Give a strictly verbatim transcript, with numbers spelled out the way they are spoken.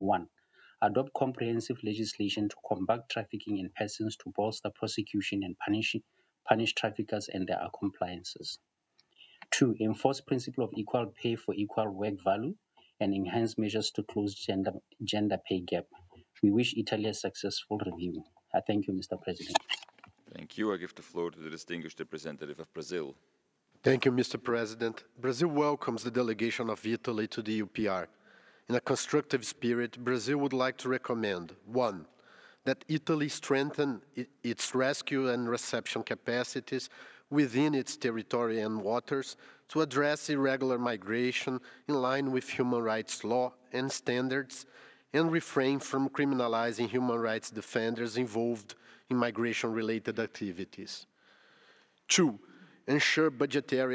One, adopt comprehensive legislation to combat trafficking in persons to bolster prosecution and punish, punish traffickers and their accomplices. Two, enforce principle of equal pay for equal work value and enhance measures to close gender, gender pay gap. We wish Italy a successful review. I thank you, Mister President. Thank you. I give the floor to the distinguished representative of Brazil. Thank you, Mister President. Brazil welcomes the delegation of Italy to the U P R. In a constructive spirit, Brazil would like to recommend, one, that Italy strengthen its rescue and reception capacities within its territory and waters to address irregular migration in line with human rights law and standards, and refrain from criminalizing human rights defenders involved in migration-related activities. Two, ensure budgetary